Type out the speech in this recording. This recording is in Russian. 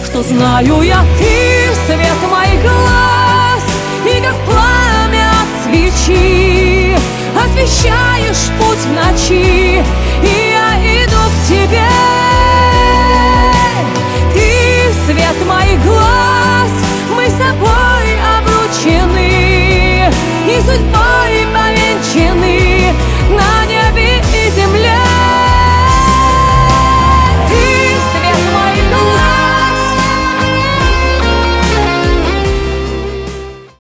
что знаю я, ты свет моих глаз, и как пламя от свечи освещаешь путь в ночи, и я иду к тебе.